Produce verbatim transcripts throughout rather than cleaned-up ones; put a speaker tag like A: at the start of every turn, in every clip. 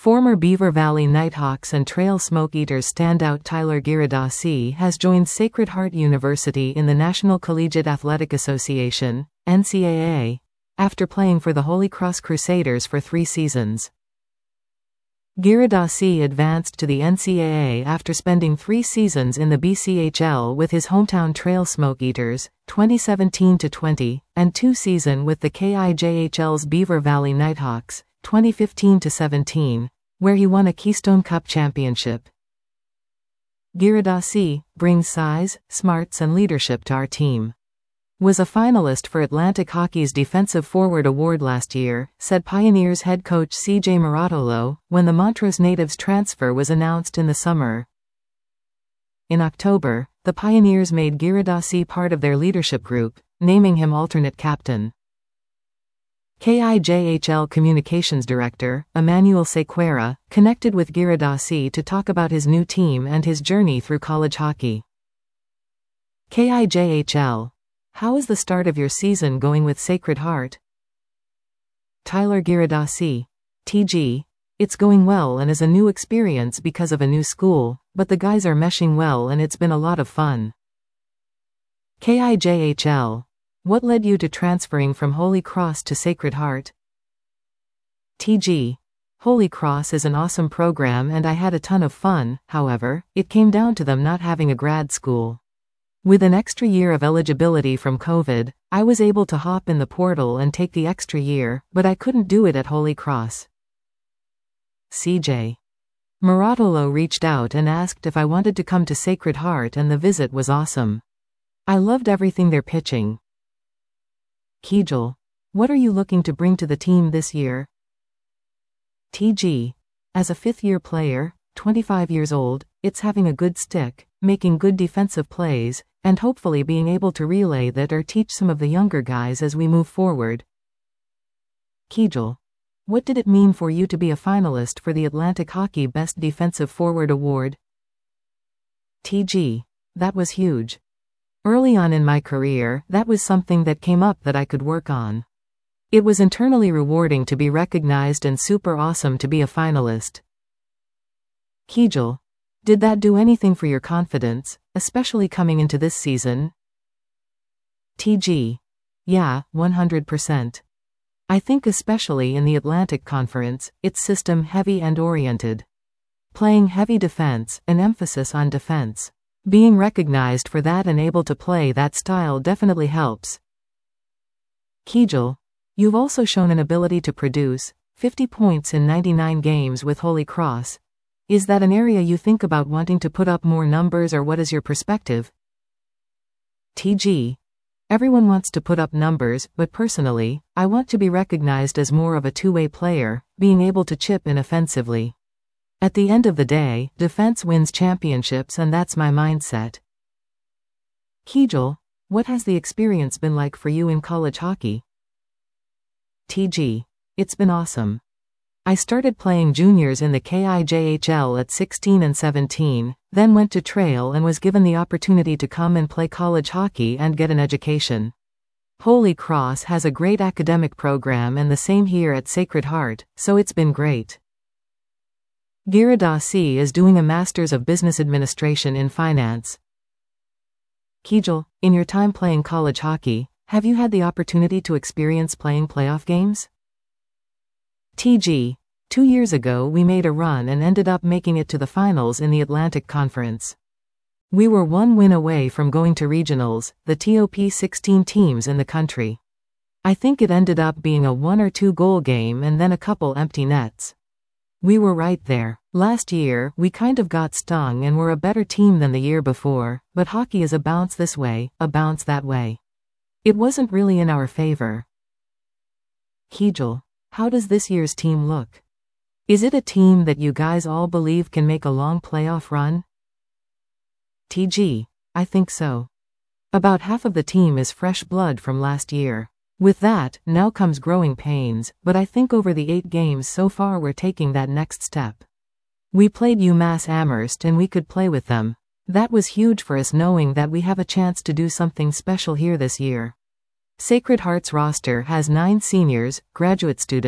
A: Former Beaver Valley Nighthawks and Trail Smoke Eaters standout Tyler Giradasi has joined Sacred Heart University in the National Collegiate Athletic Association, N C A A, after playing for the Holy Cross Crusaders for three seasons. Giradasi advanced to the N C A A after spending three seasons in the B C H L with his hometown Trail Smoke Eaters, twenty seventeen to twenty, and two seasons with the K I J H L's Beaver Valley Nighthawks, twenty fifteen to seventeen, where he won a Keystone Cup championship. Giradasi brings size, smarts and leadership to our team. Was a finalist for Atlantic Hockey's Defensive Forward Award last year, said Pioneers head coach C J Maratolo, when the Montrose native's transfer was announced in the summer. In October, the Pioneers made Giradasi part of their leadership group, naming him alternate captain. K I J H L Communications Director, Emmanuel Sequeira, connected with Giradasi to talk about his new team and his journey through college hockey. K I J H L. How is the start of your season going with Sacred Heart? Tyler Giradasi. T G. It's going well and is a new experience because of a new school, but the guys are meshing well and it's been a lot of fun. K I J H L. What led you to transferring from Holy Cross to Sacred Heart? T G. Holy Cross is an awesome program and I had a ton of fun, however, it came down to them not having a grad school. With an extra year of eligibility from COVID, I was able to hop in the portal and take the extra year, but I couldn't do it at Holy Cross. C J. Maratolo reached out and asked if I wanted to come to Sacred Heart and the visit was awesome. I loved everything they're pitching. Kegel. What are you looking to bring to the team this year? T G. As a fifth-year player, twenty-five years old, it's having a good stick, making good defensive plays, and hopefully being able to relay that or teach some of the younger guys as we move forward. Kegel. What did it mean for you to be a finalist for the Atlantic Hockey Best Defensive Forward Award? T G. That was huge. Early on in my career, that was something that came up that I could work on. It was internally rewarding to be recognized and super awesome to be a finalist. Kegel. Did that do anything for your confidence, especially coming into this season? T G. Yeah, one hundred percent. I think especially in the Atlantic Conference, it's system-heavy and oriented. Playing heavy defense, an emphasis on defense. Being recognized for that and able to play that style definitely helps. Kegel. You've also shown an ability to produce fifty points in ninety-nine games with Holy Cross. Is that an area you think about wanting to put up more numbers or what is your perspective? T G. Everyone wants to put up numbers, but personally, I want to be recognized as more of a two-way player, being able to chip in offensively. At the end of the day, defense wins championships and that's my mindset. Kegel. What has the experience been like for you in college hockey? T G. It's been awesome. I started playing juniors in the K I J H L at sixteen and seventeen, then went to Trail and was given the opportunity to come and play college hockey and get an education. Holy Cross has a great academic program and the same here at Sacred Heart, so it's been great. Giradasi is doing a Master's of Business Administration in Finance. Kegel, in your time playing college hockey, have you had the opportunity to experience playing playoff games? T G. Two years ago we made a run and ended up making it to the finals in the Atlantic Conference. We were one win away from going to regionals, the top sixteen teams in the country. I think it ended up being a one or two goal game and then a couple empty nets. We were right there. Last year, we kind of got stung and were a better team than the year before, but hockey is a bounce this way, a bounce that way. It wasn't really in our favor. Kegel. How does this year's team look? Is it a team that you guys all believe can make a long playoff run? T G. I think so. About half of the team is fresh blood from last year. With that, now comes growing pains, but I think over the eight games so far we're taking that next step. We played UMass Amherst and we could play with them. That was huge for us knowing that we have a chance to do something special here this year. Sacred Heart's roster has nine seniors, graduate students,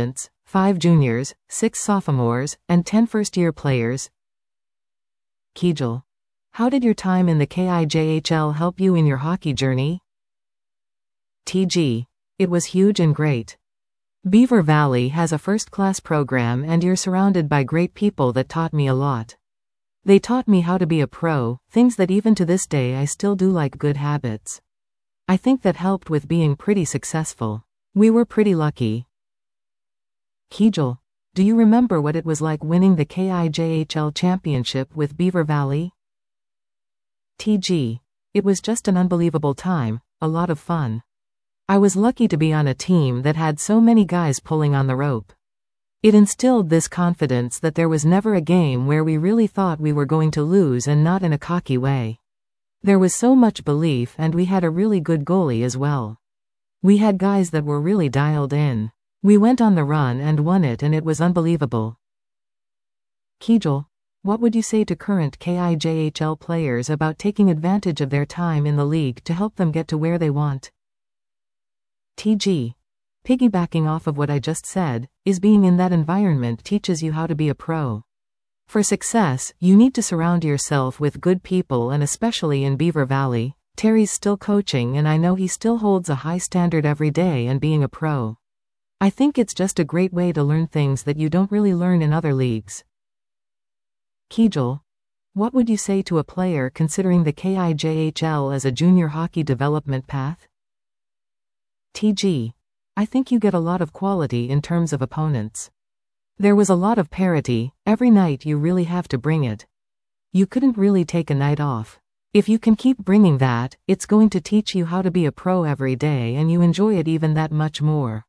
A: five juniors, six sophomores, and ten first-year players. Kegel. How did your time in the K I J H L help you in your hockey journey? T G. It was huge and great. Beaver Valley has a first-class program and you're surrounded by great people that taught me a lot. They taught me how to be a pro, things that even to this day I still do, like good habits. I think that helped with being pretty successful. We were pretty lucky. Kegel. Do you remember what it was like winning the K I J H L championship with Beaver Valley? T G. It was just an unbelievable time, a lot of fun. I was lucky to be on a team that had so many guys pulling on the rope. It instilled this confidence that there was never a game where we really thought we were going to lose, and not in a cocky way. There was so much belief, and we had a really good goalie as well. We had guys that were really dialed in. We went on the run and won it, and it was unbelievable. Kegel. What would you say to current K I J H L players about taking advantage of their time in the league to help them get to where they want? T G. Piggybacking off of what I just said, is being in that environment teaches you how to be a pro. For success, you need to surround yourself with good people, and especially in Beaver Valley, Terry's still coaching and I know he still holds a high standard every day and being a pro. I think it's just a great way to learn things that you don't really learn in other leagues. Kegel. What would you say to a player considering the K I J H L as a junior hockey development path? T G. I think you get a lot of quality in terms of opponents. There was a lot of parity, every night you really have to bring it. You couldn't really take a night off. If you can keep bringing that, it's going to teach you how to be a pro every day, and you enjoy it even that much more.